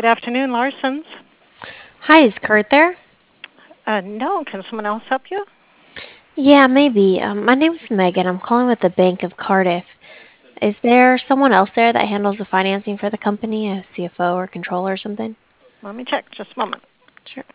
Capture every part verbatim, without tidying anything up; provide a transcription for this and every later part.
Good afternoon, Larson's. Hi, is Kurt there? Uh, no, can someone else help you? Yeah, maybe. Um, my name's Megan. I'm calling with the Bank of Cardiff. Is there someone else there that handles the financing for the company, a C F O or controller or something? Let me check. Just a moment. Sure.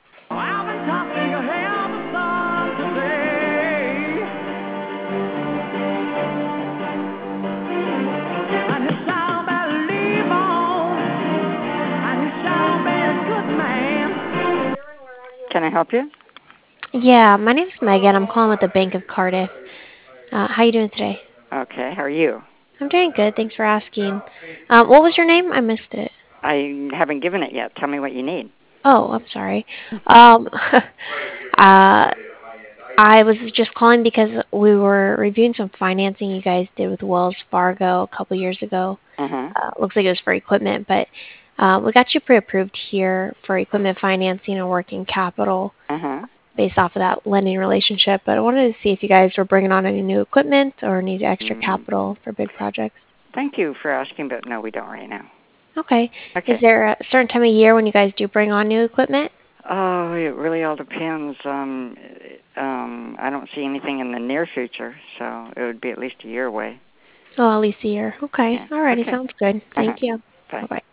Can I help you? Yeah, my name's Megan. I'm calling with the Bank of Cardiff. Uh, how you doing today? Okay, how are you? I'm doing good. Thanks for asking. Um, what was your name? I missed it. I haven't given it yet. Tell me what you need. Oh, I'm sorry. Um, uh, I was just calling because we were reviewing some financing you guys did with Wells Fargo a couple years ago. Uh-huh. Uh, looks like it was for equipment, but uh, we got you pre-approved here for equipment financing and working capital Uh-huh. based off of that lending relationship. But I wanted to see if you guys were bringing on any new equipment or need extra Mm, capital for big projects. thank you for asking, but no, we don't right now. Okay. Is Okay. there a certain time of year when you guys do bring on new equipment? Oh, it really all depends. Um, um, I don't see anything in the near future, so it would be at least a year away. Oh, at least a year. Okay. Yeah. Alrighty. Okay. Sounds good. Uh-huh. Thank you. Bye. Bye-bye.